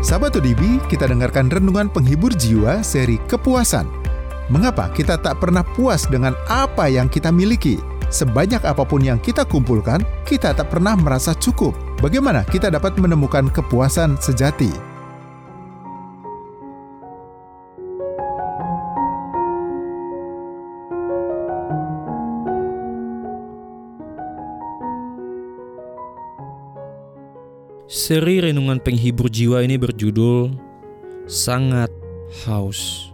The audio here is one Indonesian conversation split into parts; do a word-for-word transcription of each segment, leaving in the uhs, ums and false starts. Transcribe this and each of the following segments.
Sahabat O D B, kita dengarkan renungan penghibur jiwa seri kepuasan. Mengapa kita tak pernah puas dengan apa yang kita miliki? Sebanyak apapun yang kita kumpulkan, kita tak pernah merasa cukup. Bagaimana kita dapat menemukan kepuasan sejati? Seri renungan penghibur jiwa ini berjudul Sangat Haus.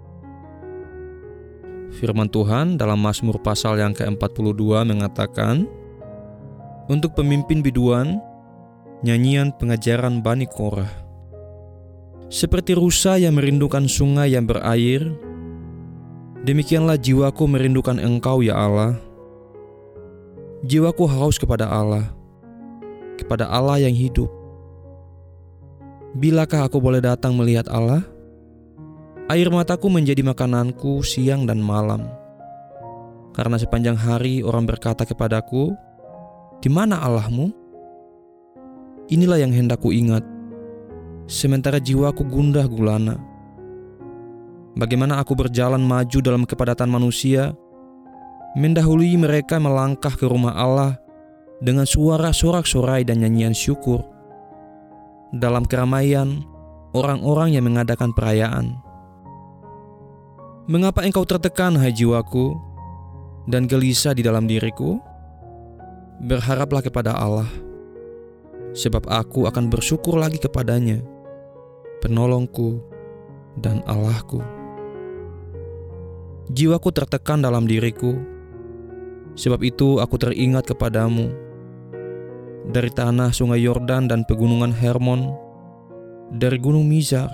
Firman Tuhan dalam Mazmur pasal yang ke empat puluh dua mengatakan, untuk pemimpin biduan, nyanyian pengajaran Bani Korah. Seperti rusa yang merindukan sungai yang berair, demikianlah jiwaku merindukan Engkau ya Allah. Jiwaku haus kepada Allah, kepada Allah yang hidup. Bilakah aku boleh datang melihat Allah? Air mataku menjadi makananku siang dan malam. Karena sepanjang hari orang berkata kepadaku, di mana Allahmu? Inilah yang hendak ku ingat, sementara jiwaku gundah gulana. Bagaimana aku berjalan maju dalam kepadatan manusia, mendahului mereka melangkah ke rumah Allah dengan suara sorak-sorai dan nyanyian syukur. Dalam keramaian, orang-orang yang mengadakan perayaan. Mengapa engkau tertekan, hai jiwaku, dan gelisah di dalam diriku? Berharaplah kepada Allah, sebab aku akan bersyukur lagi kepadanya, penolongku dan Allahku. Jiwaku tertekan dalam diriku, sebab itu aku teringat kepadamu. Dari tanah sungai Yordan dan pegunungan Hermon, dari gunung Mizar,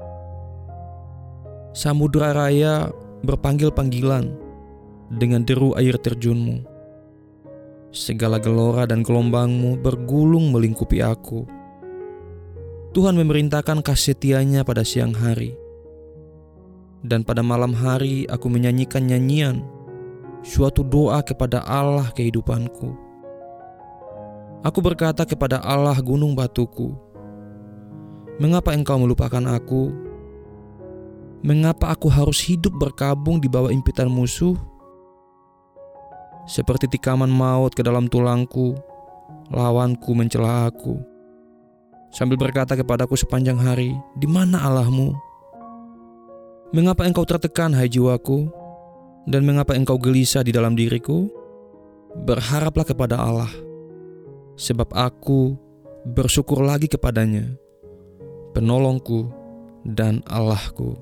samudra raya berpanggil-panggilan dengan deru air terjunmu. Segala gelora dan gelombangmu bergulung melingkupi aku. Tuhan memerintahkan kasih setianya pada siang hari, dan pada malam hari aku menyanyikan nyanyian, suatu doa kepada Allah kehidupanku. Aku berkata kepada Allah gunung batuku, mengapa engkau melupakan aku? Mengapa aku harus hidup berkabung di bawah impitan musuh? Seperti tikaman maut ke dalam tulangku, lawanku mencela aku, sambil berkata kepadaku sepanjang hari, di mana Allahmu? Mengapa engkau tertekan, hai jiwaku? Dan mengapa engkau gelisah di dalam diriku? Berharaplah kepada Allah, sebab aku bersyukur lagi kepadanya, penolongku dan Allahku.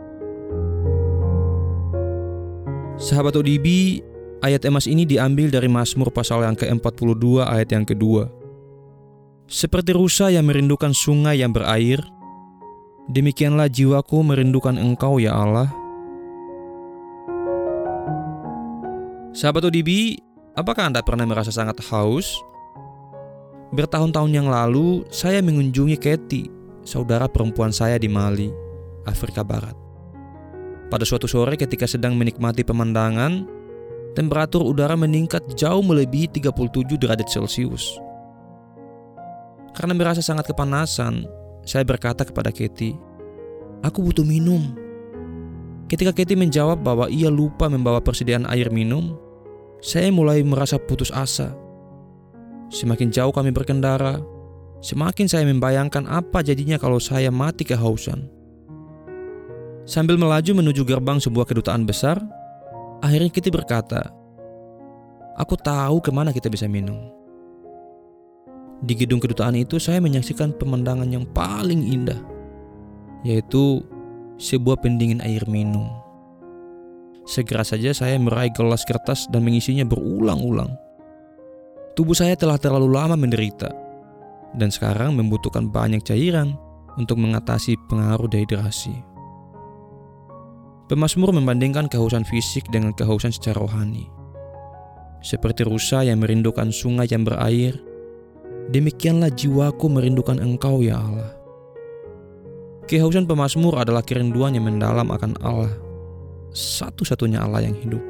Sahabat O D B, ayat emas ini diambil dari Mazmur pasal yang ke empat puluh dua ayat yang kedua. Seperti rusa yang merindukan sungai yang berair, demikianlah jiwaku merindukan Engkau ya Allah. Sahabat O D B, apakah Anda pernah merasa sangat haus? Bertahun-tahun yang lalu, saya mengunjungi Katie, saudara perempuan saya di Mali, Afrika Barat. Pada suatu sore ketika sedang menikmati pemandangan, temperatur udara meningkat jauh melebihi tiga puluh tujuh derajat Celcius. Karena merasa sangat kepanasan, saya berkata kepada Katie, aku butuh minum. Ketika Katie menjawab bahwa ia lupa membawa persediaan air minum, saya mulai merasa putus asa. Semakin jauh kami berkendara, semakin saya membayangkan apa jadinya kalau saya mati kehausan. Sambil melaju menuju gerbang sebuah kedutaan besar, akhirnya Kitty berkata, aku tahu kemana kita bisa minum. Di gedung kedutaan itu saya menyaksikan pemandangan yang paling indah, yaitu sebuah pendingin air minum. Segera saja saya meraih gelas kertas dan mengisinya berulang-ulang. Tubuh saya telah terlalu lama menderita, dan sekarang membutuhkan banyak cairan untuk mengatasi pengaruh dehidrasi. Pemazmur membandingkan kehausan fisik dengan kehausan secara rohani. Seperti rusa yang merindukan sungai yang berair, demikianlah jiwaku merindukan Engkau ya Allah. Kehausan pemazmur adalah kerinduan yang mendalam akan Allah, satu-satunya Allah yang hidup.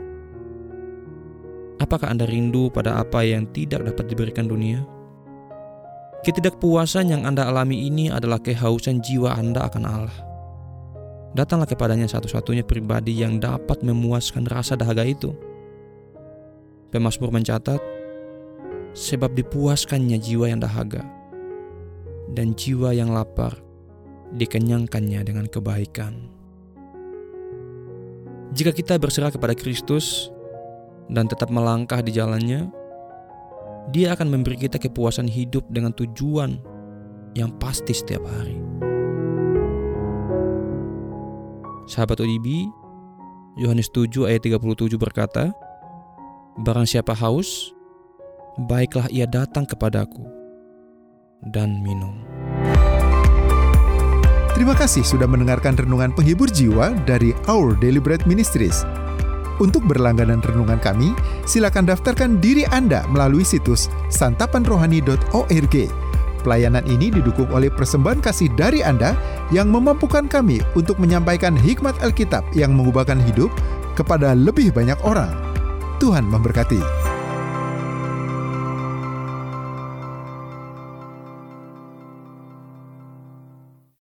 Apakah Anda rindu pada apa yang tidak dapat diberikan dunia? Ketidakpuasan yang Anda alami ini adalah kehausan jiwa Anda akan Allah. Datanglah kepadanya satu-satunya pribadi yang dapat memuaskan rasa dahaga itu. Pemazmur mencatat, sebab dipuaskannya jiwa yang dahaga, dan jiwa yang lapar dikenyangkannya dengan kebaikan. Jika kita berserah kepada Kristus dan tetap melangkah di jalannya, Dia akan memberi kita kepuasan hidup dengan tujuan yang pasti setiap hari. Sahabat O D B, Yohanes tujuh ayat tiga puluh tujuh berkata, barang siapa haus, baiklah ia datang kepadaku dan minum. Terima kasih sudah mendengarkan renungan penghibur jiwa dari Our Daily Bread Ministries. Untuk berlangganan renungan kami, silakan daftarkan diri Anda melalui situs santapan rohani dot org. Pelayanan ini didukung oleh persembahan kasih dari Anda yang memampukan kami untuk menyampaikan hikmat Alkitab yang mengubahkan hidup kepada lebih banyak orang. Tuhan memberkati.